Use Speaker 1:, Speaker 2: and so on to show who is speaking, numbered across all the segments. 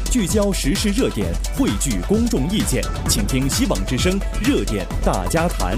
Speaker 1: 聚焦时事热点，汇聚公众意见，请听希望之声热点大家谈。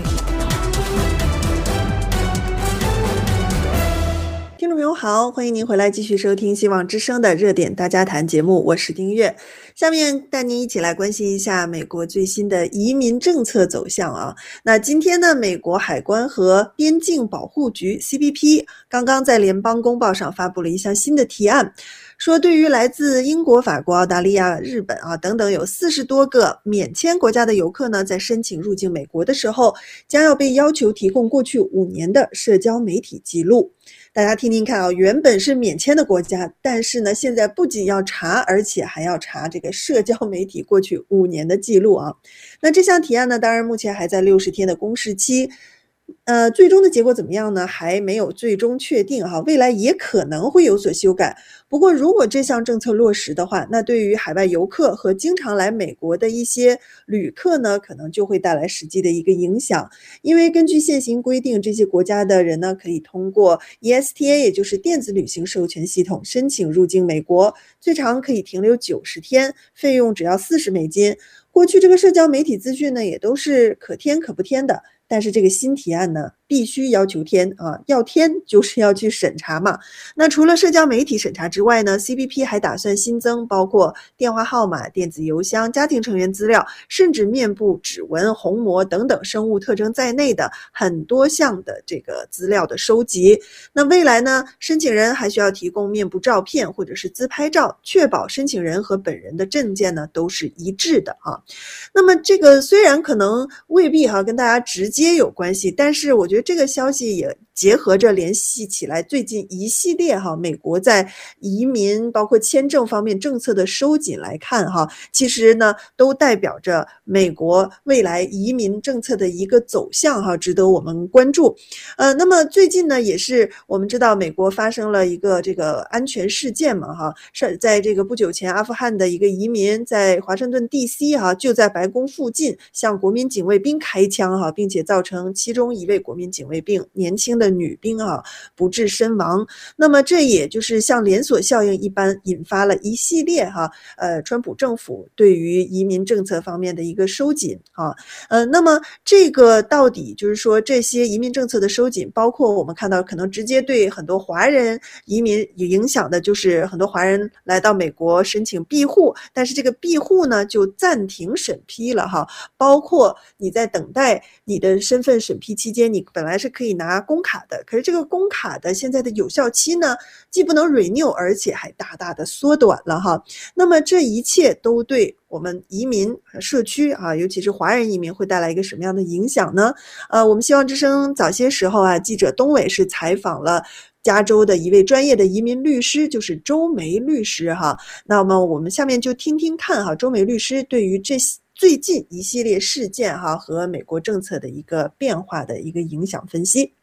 Speaker 2: 听众朋友好，欢迎您回来继续收听希望之声的热点大家谈节目，我是丁月。下面带您一起来关心一下美国最新的移民政策走向啊。那今天呢，美国海关和边境保护局 CBP 刚刚在联邦公报上发布了一项新的提案，说对于来自英国、法国、澳大利亚、日本等等有40多个免签国家的游客呢，在申请入境美国的时候，将要被要求提供过去5年的社交媒体记录。大家听听看啊，原本是免签的国家，但是呢，现在不仅要查，而且还要查这个社交媒体过去5年的记录啊。那这项提案呢，当然目前还在60天的公示期。最终的结果怎么样呢？还没有最终确定哈，未来也可能会有所修改。不过，如果这项政策落实的话，那对于海外游客和经常来美国的一些旅客呢，可能就会带来实际的一个影响。因为根据现行规定，这些国家的人呢，可以通过 ESTA， 也就是电子旅行授权系统申请入境美国，最长可以停留90天，费用只要$40。过去这个社交媒体资讯呢，也都是可添可不添的。但是这个新提案呢，必须要求添啊，要添就是要去审查嘛。那除了社交媒体审查之外呢 ，CBP 还打算新增包括电话号码、电子邮箱、家庭成员资料，甚至面部指纹、虹膜等等生物特征在内的很多项的这个资料的收集。那未来呢，申请人还需要提供面部照片或者是自拍照，确保申请人和本人的证件呢都是一致的啊。那么这个虽然可能未必跟大家直接有关系，但是我觉得这个消息也结合着联系起来最近一系列美国在移民包括签证方面政策的收紧来看其实呢都代表着美国未来移民政策的一个走向值得我们关注。那么最近呢也是我们知道美国发生了一个这个安全事件嘛是在这个不久前阿富汗的一个移民在华盛顿 DC 就在白宫附近向国民警卫兵开枪并且造成其中一位国民警卫兵年轻的女兵不治身亡。那么这也就是像连锁效应一般引发了一系列川普政府对于移民政策方面的一个收紧那么这个到底就是说这些移民政策的收紧，包括我们看到可能直接对很多华人移民有影响的，就是很多华人来到美国申请庇护，但是这个庇护呢就暂停审批了包括你在等待你的身份审批期间，你本来是可以拿工卡的，可是这个工卡的现在的有效期呢，既不能 renew， 而且还大大的缩短了那么这一切都对我们移民社区尤其是华人移民会带来一个什么样的影响呢？我们希望之声早些时候记者东伟是采访了加州的一位专业的移民律师，就是周梅律师那么我们下面就听听看周梅律师对于这最近一系列事件和美国政策的一个变化的一个影响分析。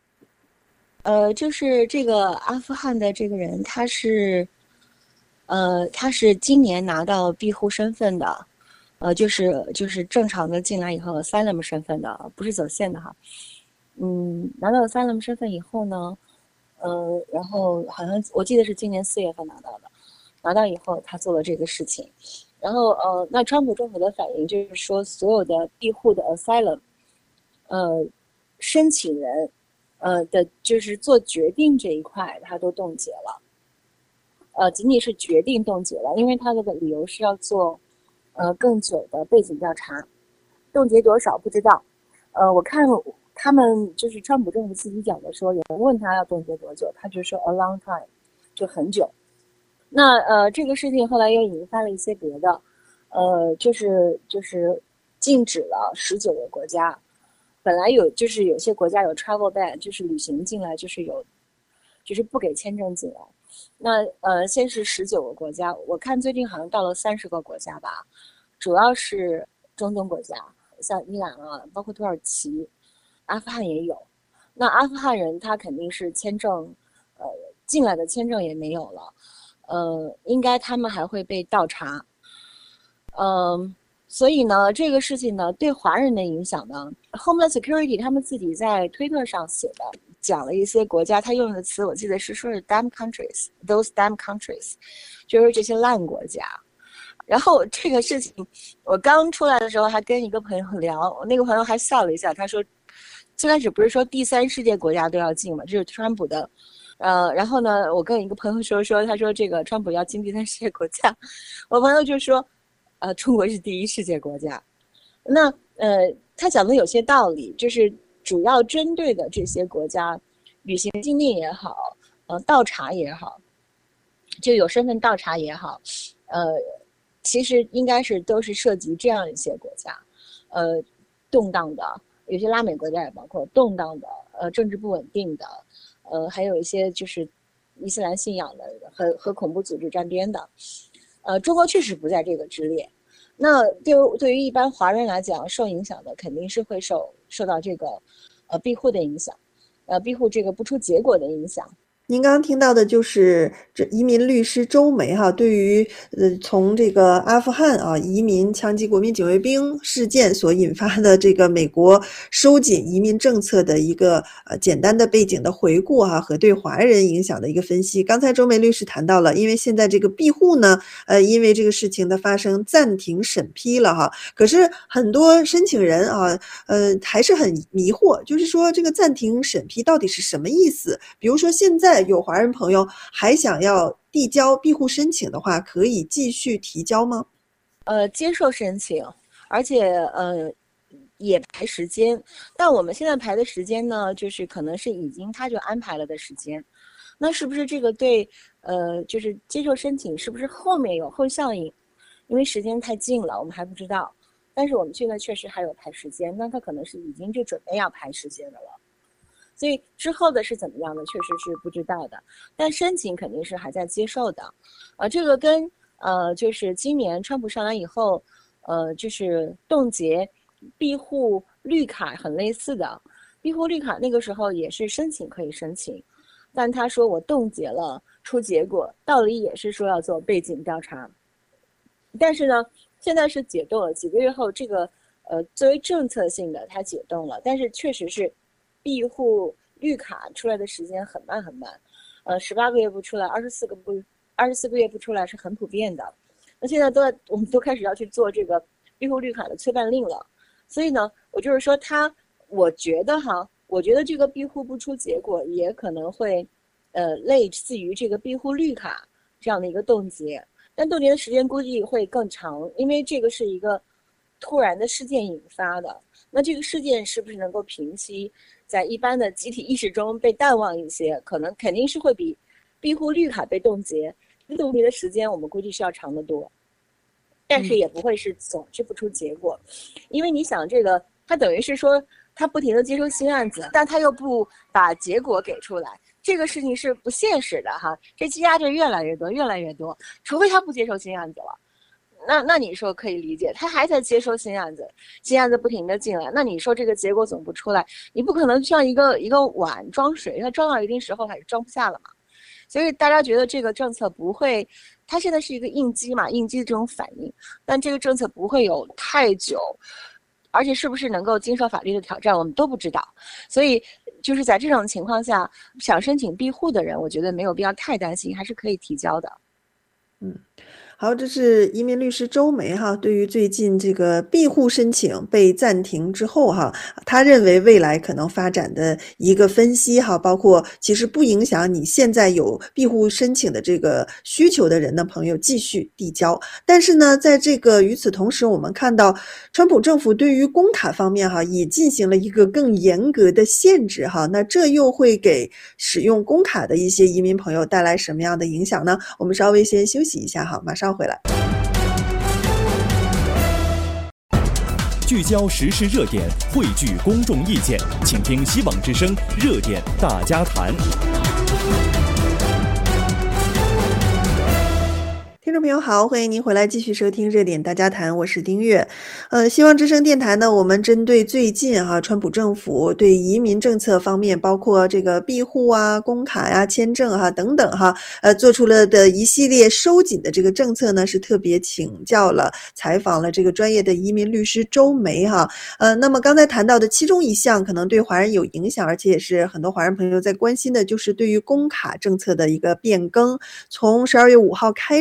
Speaker 3: 就是这个阿富汗的这个人，他是今年拿到庇护身份的，就是正常的进来以后 asylum 身份的，不是走线的拿到 asylum 身份以后呢，然后好像我记得是今年4月份拿到的，拿到以后他做了这个事情，然后那川普政府的反应就是说，所有的庇护的 asylum，申请人。的就是做决定这一块他都冻结了，仅仅是决定冻结了，因为他的理由是要做更久的背景调查，冻结多少不知道。我看他们就是川普政府自己讲的说，有人问他要冻结多久，他就说 a long time， 就很久。那这个事情后来又引发了一些别的，就是禁止了19个国家。本来有些国家有 travel ban， 就是旅行进来就是不给签证进来。那先是19个国家，我看最近好像到了30个国家吧，主要是中东国家，像伊朗包括土耳其、阿富汗也有。那阿富汗人他肯定是签证，进来的签证也没有了，应该他们还会被倒查。所以呢，这个事情呢，对华人的影响呢 ，Homeland Security 他们自己在推特上写的，讲了一些国家，他用的词我记得是说是 damn countries，those damn countries， 就是这些烂国家。 然后这个事情，我刚出来的时候还跟一个朋友聊，我那个朋友还笑了一下，他说，最开始不是说第三世界国家都要进嘛，这是川普的，然后呢，我跟一个朋友说，他说这个川普要进第三世界国家，我朋友就说，中国是第一世界国家，那他讲的有些道理，就是主要针对的这些国家，旅行禁令也好，倒查也好，就有身份倒查也好，其实应该是都是涉及这样一些国家，动荡的，有些拉美国家也包括动荡的，政治不稳定的，还有一些就是伊斯兰信仰的和恐怖组织沾边的，中国确实不在这个之列。那对于一般华人来讲，受影响的肯定是会受到这个庇护的影响，庇护这个不出结果的影响。
Speaker 2: 您刚刚听到的就是这移民律师周梅哈，对于从这个阿富汗移民枪击国民警卫兵事件所引发的这个美国收紧移民政策的一个简单的背景的回顾和对华人影响的一个分析。刚才周梅律师谈到了，因为现在这个庇护呢，因为这个事情的发生暂停审批了哈，可是很多申请人还是很迷惑，就是说这个暂停审批到底是什么意思？比如说现在有华人朋友还想要递交庇护申请的话，可以继续提交吗？
Speaker 3: 接受申请，而且也排时间，但我们现在排的时间呢，就是可能是已经他就安排了的时间，那是不是这个对就是接受申请是不是后面有后效应？因为时间太近了，我们还不知道。但是我们现在确实还有排时间，那他可能是已经就准备要排时间的了。所以之后的是怎么样的，确实是不知道的。但申请肯定是还在接受的，这个跟就是今年川普上来以后，就是冻结庇护绿卡很类似的。庇护绿卡那个时候也是申请可以申请，但他说我冻结了出结果，道理也是说要做背景调查。但是呢，现在是解冻了，几个月后这个作为政策性的它解冻了，但是确实是庇护绿卡出来的时间很慢很慢，18个月不出来，24个月不出来是很普遍的。那现在我们都开始要去做这个庇护绿卡的催办令了，所以呢，我就是说我觉得这个庇护不出结果，也可能会类似于这个庇护绿卡这样的一个冻结，但冻结的时间估计会更长，因为这个是一个突然的事件引发的。那这个事件是不是能够平息，在一般的集体意识中被淡忘一些，肯定是会比庇护绿卡被冻结的时间我们估计是要长得多，但是也不会是总是不出结果，因为你想这个他等于是说他不停的接收新案子，但他又不把结果给出来，这个事情是不现实的哈，这积压着越来越多，除非他不接受新案子了。那你说可以理解，他还在接收新案子不停的进来，那你说这个结果总不出来，你不可能像一个碗装水，它装到一定时候还是装不下了嘛。所以大家觉得这个政策不会，它现在是一个应激嘛，应激的这种反应，但这个政策不会有太久，而且是不是能够经受法律的挑战，我们都不知道。所以就是在这种情况下，想申请庇护的人，我觉得没有必要太担心，还是可以提交的。
Speaker 2: 好，这是移民律师周梅对于最近这个庇护申请被暂停之后他认为未来可能发展的一个分析包括其实不影响你现在有庇护申请的这个需求的人的朋友继续递交。但是呢，在这个与此同时，我们看到川普政府对于公卡方面也进行了一个更严格的限制那这又会给使用公卡的一些移民朋友带来什么样的影响呢？我们稍微先休息一下马上回来。
Speaker 1: 聚焦时事热点，汇聚公众意见，请听希望之声热点大家谈。
Speaker 2: 听众朋友好，欢迎您回来继续收听热点大家谈，我是丁月。希望之声电台呢，我们针对最近川普政府对移民政策方面，包括这个庇护公卡签证等等做出了的一系列收紧的这个政策呢，是特别请教了采访了这个专业的移民律师周梅那么刚才谈到的其中一项可能对华人有影响，而且也是很多华人朋友在关心的，就是对于公卡政策的一个变更。从12月5号开始呢，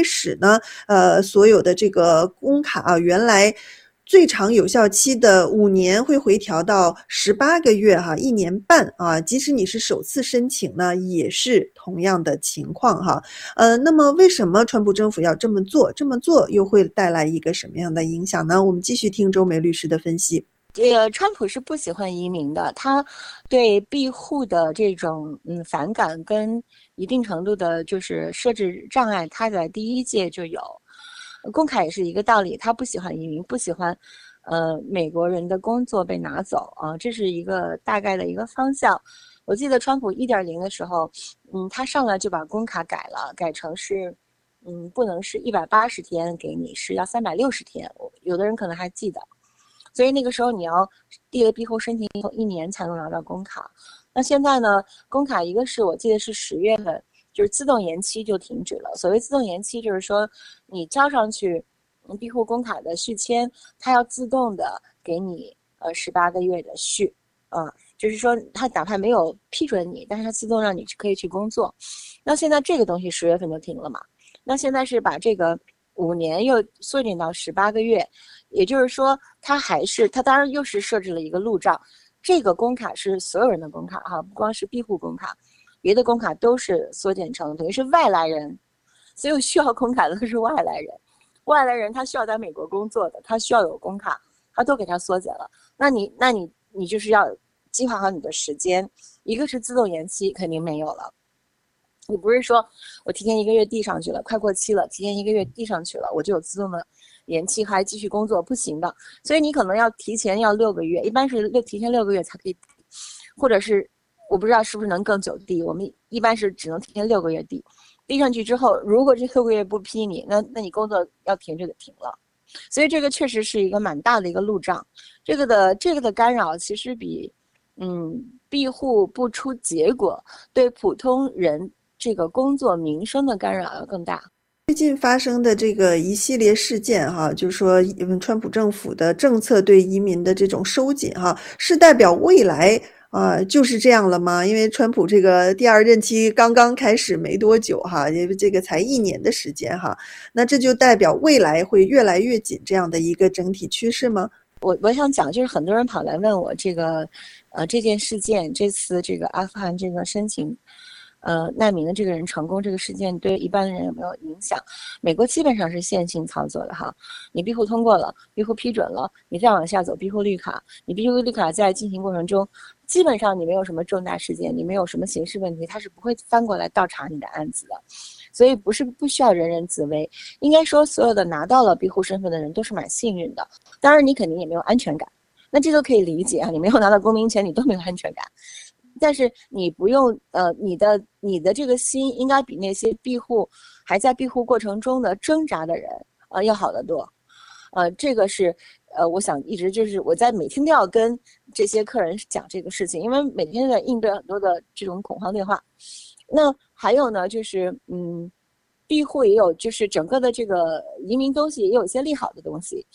Speaker 2: 呢，所有的这个工卡啊，原来最长有效期的5年会回调到18个月哈，1年半啊，即使你是首次申请呢，也是同样的情况哈。那么为什么川普政府要这么做？这么做又会带来一个什么样的影响呢？我们继续听周梅律师的分析。
Speaker 3: 川普是不喜欢移民的，他对庇护的这种反感跟一定程度的就是设置障碍，他在第1届就有。公卡也是一个道理，他不喜欢移民，不喜欢美国人的工作被拿走啊，这是一个大概的一个方向。我记得川普1.0的时候，他上来就把公卡改了，改成是不能是180天给你，是要360天，有的人可能还记得。所以那个时候你要递了庇护申请以后1年才能拿到公卡。那现在呢，公卡一个是我记得是10月份就是自动延期就停止了。所谓自动延期就是说你交上去庇护公卡的续签，它要自动的给你18个月的续就是说它哪怕没有批准你，但是它自动让你可以去工作。那现在这个东西10月份就停了嘛，那现在是把这个5年又缩减到18个月，也就是说它当然又是设置了一个路障。这个公卡是所有人的公卡哈，不光是庇护公卡，别的公卡都是缩减成等于是外来人，所有需要公卡的都是外来人。外来人他需要在美国工作的，他需要有公卡，他都给他缩减了。那你就是要计划好你的时间，一个是自动延期肯定没有了。你不是说我提前1个月递上去了，快过期了，提前1个月递上去了，我就有自动的延期还继续工作，不行的。所以你可能要提前6个月，一般是提前6个月才可以，或者是我不知道是不是能更久递，我们一般是只能提前6个月递。递上去之后，如果这6个月不批你，那你工作要停就得停了。所以这个确实是一个蛮大的一个路障，这个的干扰其实比庇护不出结果对普通人这个工作民生的干扰要更大。
Speaker 2: 最近发生的这个一系列事件哈，就是说川普政府的政策对移民的这种收紧哈，是代表未来就是这样了吗？因为川普这个第2任期刚刚开始没多久哈，因为这个才1年的时间哈，那这就代表未来会越来越紧这样的一个整体趋势吗？
Speaker 3: 我想讲，就是很多人跑来问我这个这件事件，这次这个阿富汗这个申请难民的这个人成功，这个事件对一般人有没有影响？美国基本上是线性操作的哈，你庇护通过了，庇护批准了，你再往下走庇护绿卡，你庇护绿卡在进行过程中，基本上你没有什么重大事件，你没有什么刑事问题，他是不会翻过来倒查你的案子的。所以不需要人人自危，应该说所有的拿到了庇护身份的人都是蛮幸运的。当然你肯定也没有安全感，那这都可以理解啊，你没有拿到公民权你都没有安全感。但是你不用你的这个心应该比那些还在庇护过程中的挣扎的人要好得多。这个是我想一直就是我在每天都要跟这些客人讲这个事情，因为每天都在应对很多的这种恐慌电话。那还有呢，就是庇护也有，就是整个的这个移民东西也有一些利好的东西，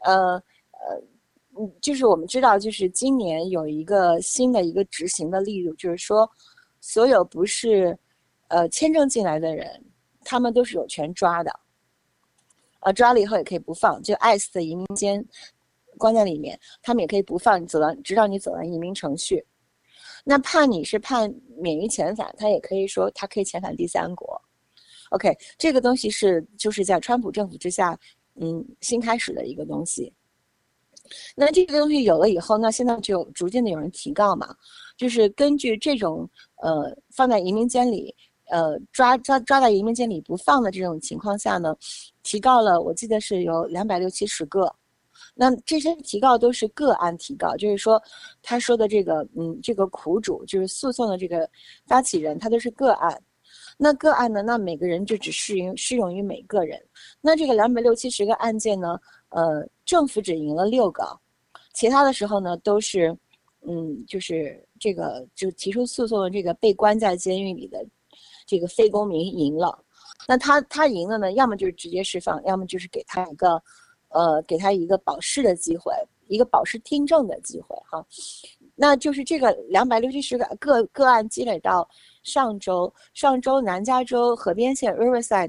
Speaker 3: 就是我们知道，就是今年有一个新的一个执行的力度，就是说，所有不是签证进来的人，他们都是有权抓的，抓了以后也可以不放，就 ICE 的移民监关在里面，他们也可以不放你直到你走完移民程序。那判你是判免于遣返，他也可以说他可以遣返第3国。OK， 这个东西就是在川普政府之下，新开始的一个东西。那这个东西有了以后，那现在就逐渐的有人提告嘛，就是根据这种放在移民监里，抓在移民监里不放的这种情况下呢，提告了，我记得是有260-270个。那这些提告都是个案提告，就是说他说的这个苦主就是诉讼的这个发起人，他都是个案。那个案呢，那每个人就只适用于每个人。那这个260-270个案件呢，政府只赢了6个，其他的时候呢都是就是这个就提出诉讼的这个被关在监狱里的这个非公民赢了。那他赢了呢，要么就是直接释放，要么就是给他一个保释的机会，一个保释听证的机会哈。那就是这个260个个案积累到上周南加州河边县 Riverside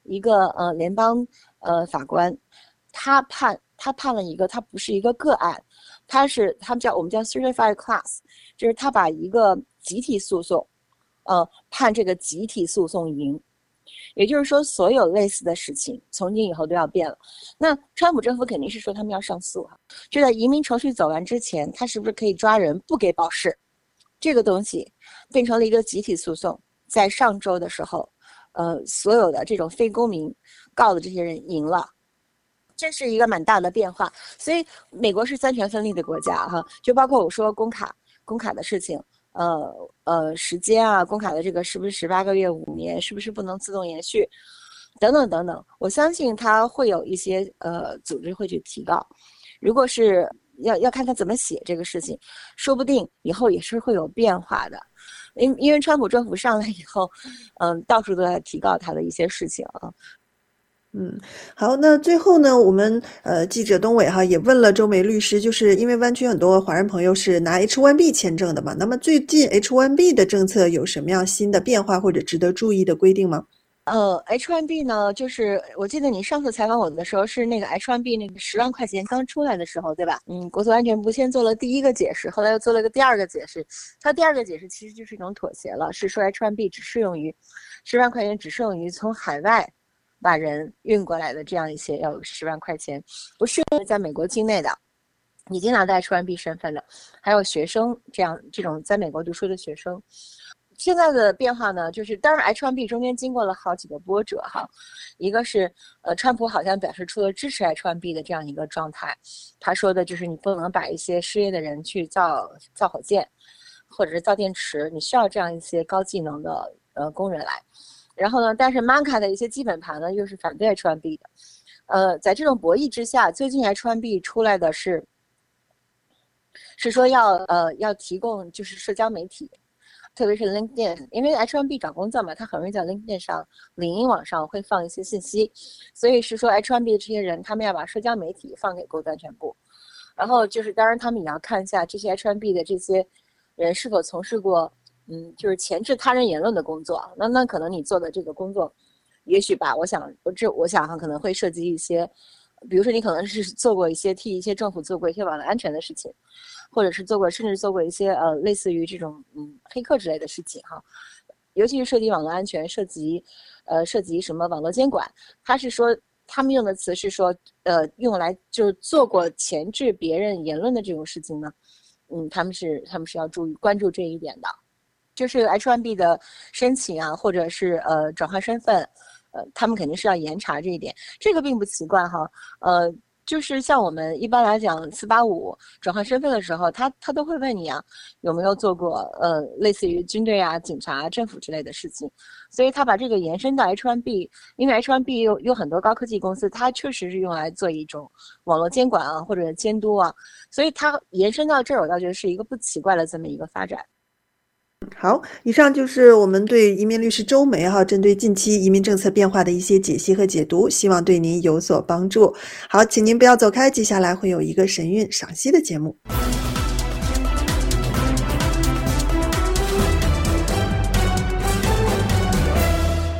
Speaker 3: 一个联邦法官，他判了一个，他不是一个个案，我们叫 certified class， 就是他把一个集体诉讼，判这个集体诉讼赢。也就是说，所有类似的事情从今以后都要变了。那川普政府肯定是说他们要上诉哈，就在移民程序走完之前，他是不是可以抓人不给保释？这个东西变成了一个集体诉讼。在上周的时候，所有的这种非公民告的这些人赢了，这是一个蛮大的变化。所以美国是三权分立的国家哈，就包括我说公卡的事情。时间啊，公卡的这个是不是18个月、5年，是不是不能自动延续，等等等等，我相信它会有一些组织会去提告。如果是要看他怎么写这个事情，说不定以后也是会有变化的。因为川普政府上来以后，到处都在提告他的一些事情啊。
Speaker 2: 好，那最后呢，我们记者东伟也问了周梅律师，就是因为湾区很多华人朋友是拿 H1B 签证的嘛，那么最近 H1B 的政策有什么样新的变化或者值得注意的规定吗
Speaker 3: ？H1B 呢，就是我记得你上次采访我的时候是那个 H1B 那个10万块钱刚出来的时候，对吧？国土安全部先做了第一个解释，后来又做了个第二个解释。它第二个解释其实就是一种妥协了，是说 H1B 只适用于10万块钱，只适用于从海外把人运过来的这样一些要有10万块钱，不是在美国境内的已经拿到 H1B 身份的，还有学生这种在美国读书的学生。现在的变化呢，就是当然 H1B 中间经过了好几个波折哈，一个是川普好像表示出了支持 H1B 的这样一个状态，他说的就是你不能把一些失业的人去造火箭或者是造电池，你需要这样一些高技能的工人来。然后呢，但是 MACA 的一些基本盘呢又是反对 H1B 的，在这种博弈之下，最近 H1B 出来的是说要提供就是社交媒体，特别是 LinkedIn， 因为 H1B 找工作嘛，他很容易在 LinkedIn 上、领英网上会放一些信息，所以是说 H1B 的这些人，他们要把社交媒体放给国土安全部，然后就是当然他们也要看一下这些 H1B 的这些人是否从事过。就是前置他人言论的工作，那可能你做的这个工作，也许吧，我想可能会涉及一些，比如说你可能是做过一些替一些政府做过一些网络安全的事情，或者是甚至做过一些类似于这种黑客之类的事情哈，尤其是涉及网络安全，涉及什么网络监管，他是说他们用的词是说用来就是做过前置别人言论的这种事情呢，他们是要关注这一点的。就是 H1B 的申请啊，或者是转换身份，他们肯定是要严查这一点，这个并不奇怪哈。就是像我们一般来讲485转换身份的时候，他都会问你啊，有没有做过类似于军队啊、警察、政府之类的事情，所以他把这个延伸到 H1B， 因为 H1B 有很多高科技公司，它确实是用来做一种网络监管啊或者监督啊，所以它延伸到这儿，我倒觉得是一个不奇怪的这么一个发展。
Speaker 2: 好，以上就是我们对移民律师周梅针对近期移民政策变化的一些解析和解读，希望对您有所帮助。好，请您不要走开，接下来会有一个神韵赏析的节目。